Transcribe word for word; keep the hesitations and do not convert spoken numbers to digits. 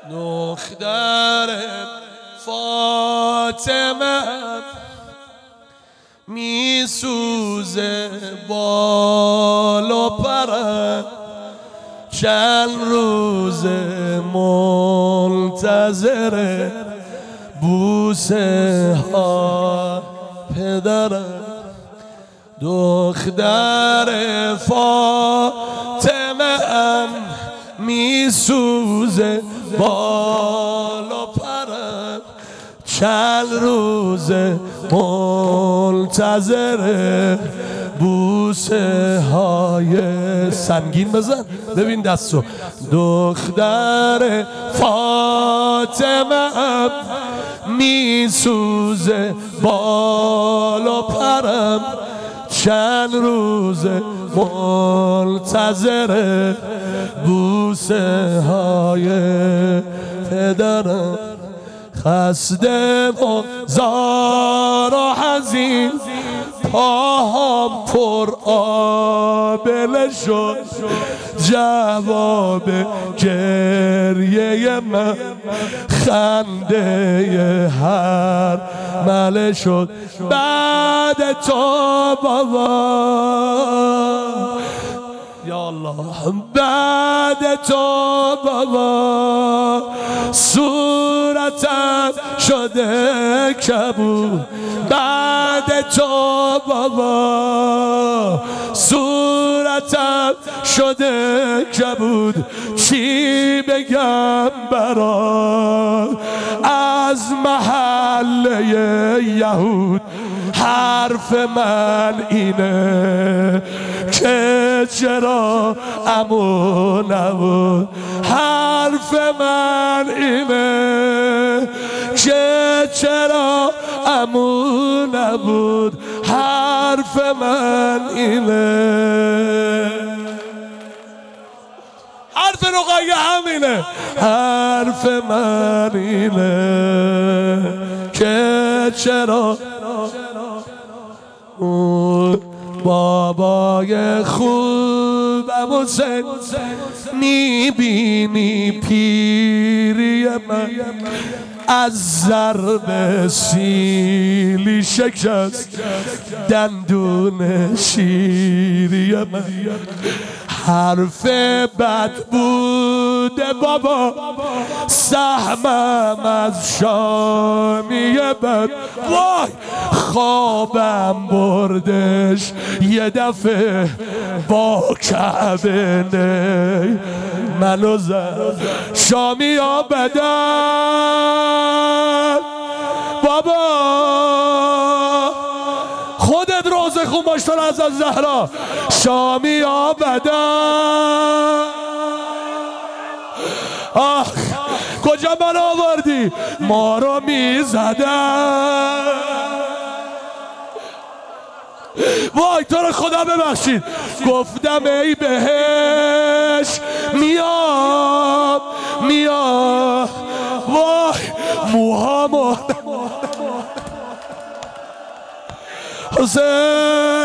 دختر فاطمه میسوزه بال و پرم، چند روز منتظر بوسه ها پدرم. دختر فاطمه ام میسوزه بال و پرم، چند روز منتظر بوسه های سنگین. بزن ببین دستو. دختر فاطمه ام میسوزه بال و پرم، چند روز منتظر بوسه های پدرم. خسته و زار و حزین، پاهم پر آبله شد، جواب گریه من خنده هر مله شد. بعد تو بابا یا الله، بعد تو بابا صورتم شده کبود، بعد تو بابا صورتم شده کبود. چی بگم برات از محله یهود؟ حرف من اینه که چرا عمو نبود. حرف من اینه که چرا عمو نبود. حرف من اینه، حرف رقیه همینه. حرف من اینه که چرا بابای خوبم حسین میبینی پیری من از ضرب سیلی شکست دندون شیری من. حرف بد بوده بابا سهمم از شامی بد، وای خوابم بردش یه دفعه با کعبه نی منو زد. شامی ها بدن بابا، خودت روزه خون باش تو از زهرا. شامی ها بدن، آخ کجا من آوردی؟ ما رو میزدن. وای تو رو خدا ببخشید، گفتم ای بهش میام میام. وای موهامو حسین